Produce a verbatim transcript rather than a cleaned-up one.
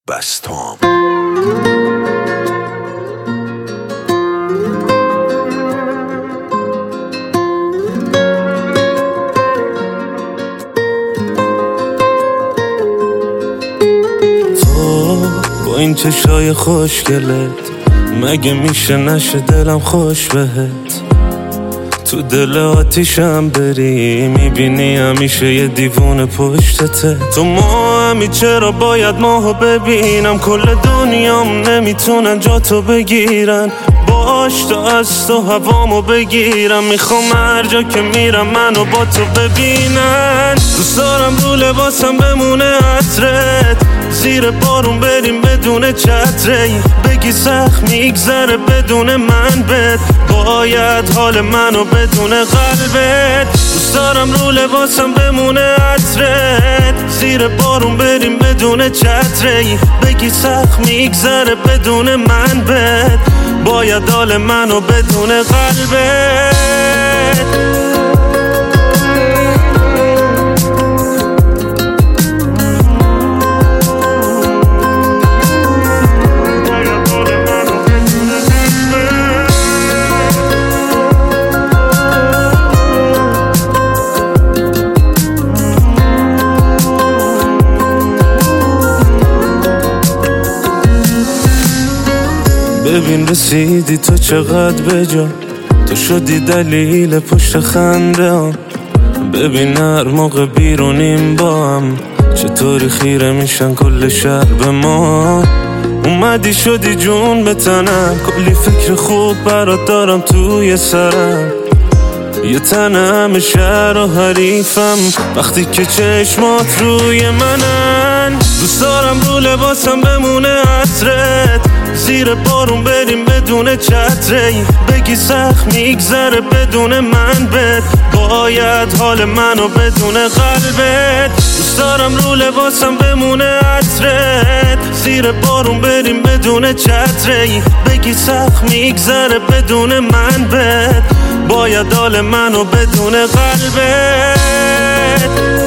بستام. تو با این چشای خوشگلت مگه میشه نشه دلم خوش بهت؟ تو دل آتیشم بری میبینی همیشه یه دیوونه پشتته. تو ما همی چرا باید ماهو ببینم؟ کل دنیام نمیتونن جا تو بگیرن. باش تا از تو هوامو بگیرم. میخوام هر جا که میرم منو با تو ببینن. دوست دارم رو لباسم بمونه عطرت، زیر بارون بریم بدون چتری، بگی سخت میگذره بدون من بد. باید حال منو بدون قلبت. دوست دارم رو لباسم بمونه عطرت، زیر بارون بریم بدون چتری، بگی سخت میگذره بدون من بد. باید حال منو بدون قلبت. ببین رسیدی تو چقدر بجا، تو شدی دلیل پشت خنده هم. ببین هر موقع بیرونیم با هم چطوری خیره میشن کل شهر به ما. اومدی شدی جون به تنم، کلی فکر خوب برات دارم توی سرم. یه تنم شهر و حریفم وقتی که چشمات روی منن. دوست دارم رو لباسم بمونه عطرت، زیر بارون بریم بدون چتری، بگی سخت میگذره بدون من بد. باید حال منو بدون قلبت. دوست دارم رو لباسم بمونه عطرت، زیر بارون بریم بدون چتری، بگی سخت میگذره بدون من بد. باید حال منو بدون قلبت.